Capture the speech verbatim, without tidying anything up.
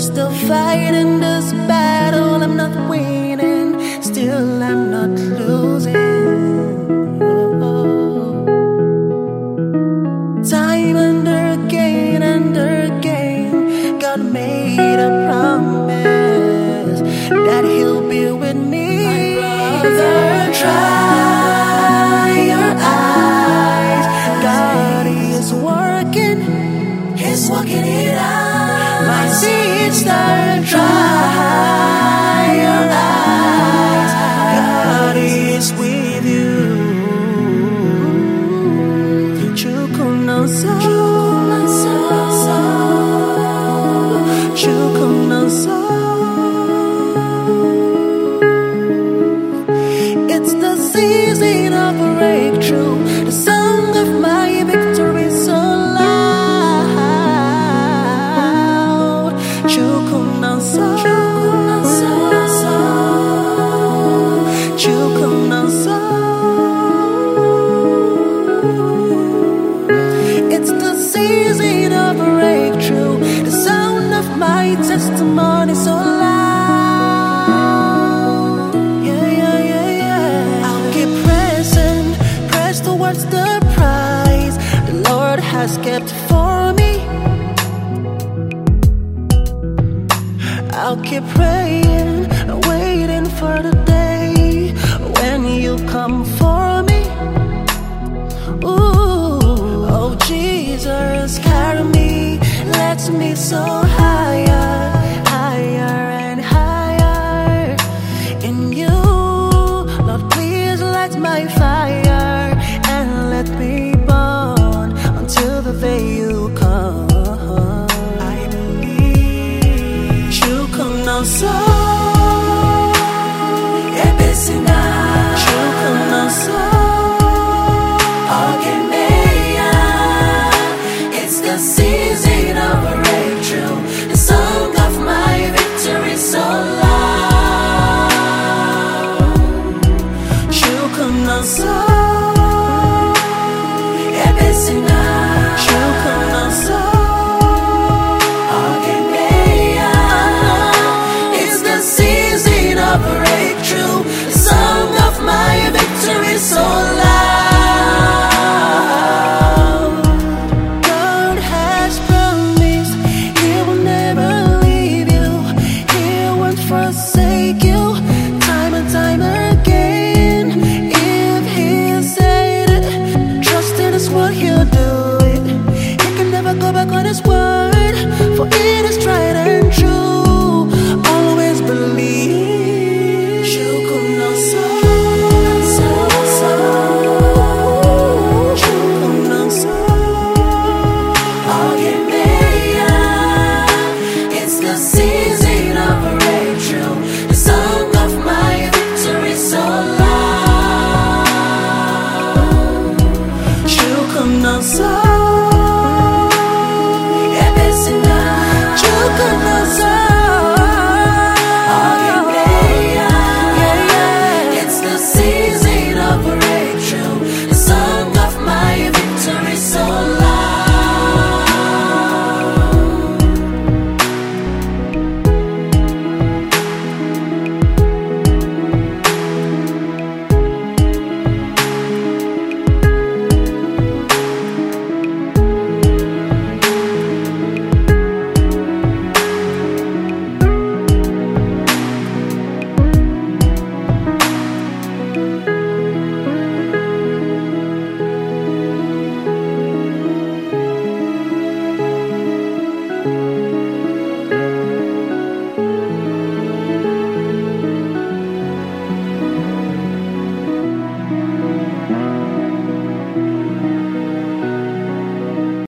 still fighting this battle. I'm not winning, still I'm not losing. Oh. Time and again and again, God made a promise that He'll be with me. My brother, try your eyes. God is working, He's working it out. My sister, try your eyes. God is with you. Chukunoso, Chukunoso. It's the season of breakthrough, the song of my victory so loud. Chukunoso, Chukunoso. It's the season of breakthrough, the sound of my testimony so loud. Yeah, yeah, yeah, yeah. I'll keep pressing, press towards the prize the Lord has kept for me. I'll keep praying, waiting for the day when you come for me. Ooh, oh Jesus, carry me, let me soar higher, higher and higher in you. Lord, please light my fire and let me burn until the day you come. I believe. Chukunoso, ebesina. Chukunoso. It's the season of breakthrough, the song of my victory so loud. Chukunoso, ebesina. Chukunoso, it's the season of breakthrough, the song of my victory so loud. Forsake you time and time again. If He said it, trust in His word, He'll do it. He can never go back on His word, for it is tried and true. Always believe. Chukunoso, Chukunoso. It's the season